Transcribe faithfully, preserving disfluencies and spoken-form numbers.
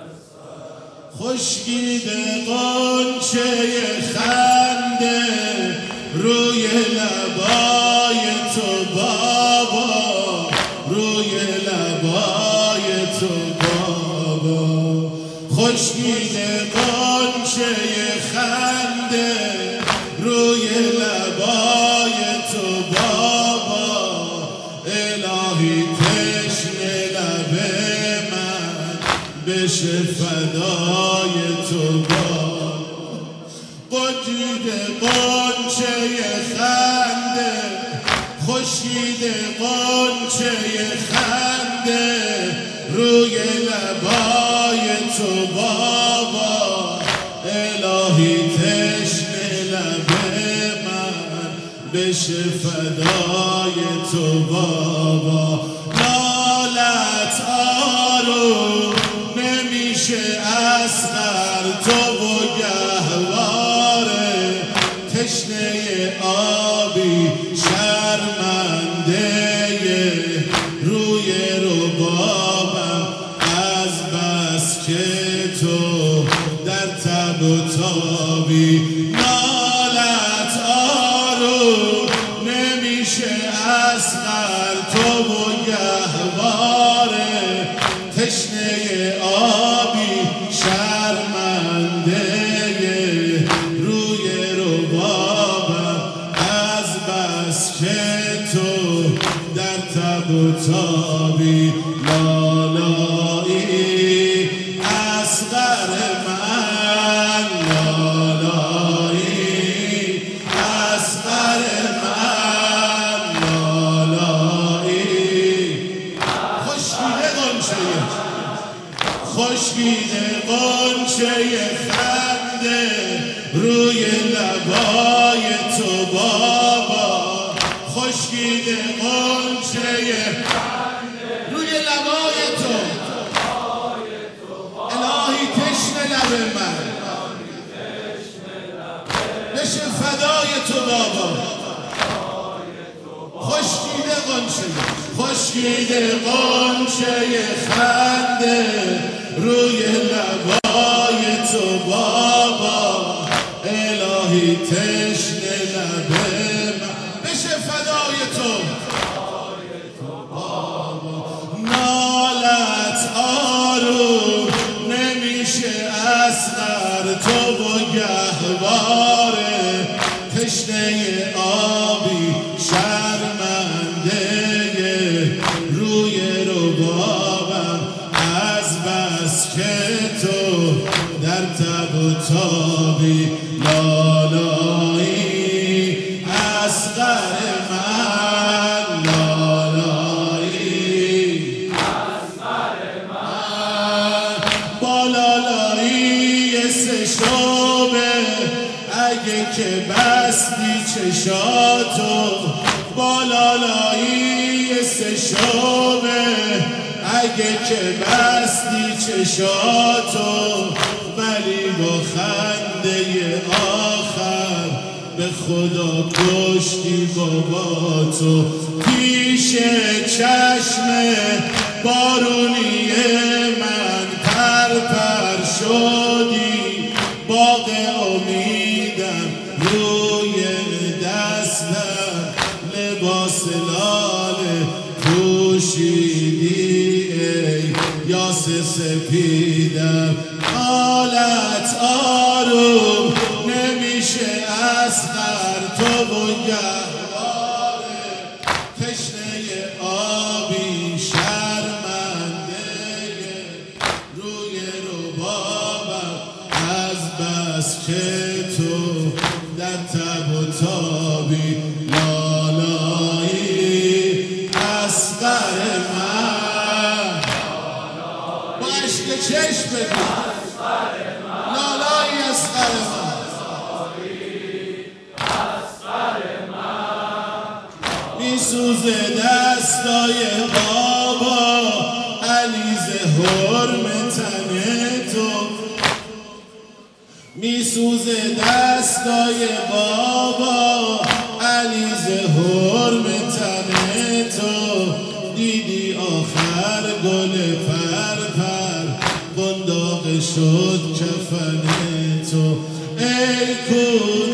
خشکیده غنچه خنده روی لبای تو بابا، روی لبای تو بابا. خشکیده غنچه خنده روی لبای تو بابا. الهی تشنه لب من بشه فدای تو بابا. خشکیده غنچه خنده، خشکیده غنچه خنده روی لبای تو بابا. الهی تشنه لب من بشه فدای تو بابا. نالت آروم نمیشه اصغر تو و گهواره. تشنه آبی شرمنده روی ربابم از بس که تو در تب و تابی. نالت آروم نمیشه اصغر تو و گهواره. تشنه آبی شرمنده روی ربابم از بس که تو در تب و تابی. لالایی اصغر من، لالایی اصغر من، لالایی. خشکیده غنچه، خشکیده غنچه خنده روی لبای تو بابا. خشکیده غنچه روی لبای تو. الهی تشنه لب من بشه فدای تو بابا. خشکیده غنچه، خشکیده غنچه خنده روی لبای تو بابا. الهی تشنه لب من بشه فدای تو بابا. نالت آروم نمیشه اصغر تو و گهواره. تشنه آبی شرمنده روی ربابم از بس که تو در تب و تابی. لالایی اصغر من، لالایی اصغر من. با لالایی سه شعبه اگه که بستی چشاتو. با لالایی سه شعبه اگه که بستی چشاتو. ولی با خنده آخر به خدا کشتی بابا تو. پیش چشم بارونی من پر پر شدی. باغ امیدم روی دستم لباس لاله پوشیدی ای یاس سپیدم. حالت آروم نمیشه اصغر تو و گهواره. تشنه آبی شرمنده روی ربابم از بس که تو در تب و تابی. لالایی اصغر من با عشق چشم بگو. لالایی اصغر من میسوزه دستای بابا. علیزه حرم تن تو میسوزه دستای بابا. علیزه حرم تن تو. دیدی آخر گل پر پر داغ شد کفن تو ای کودک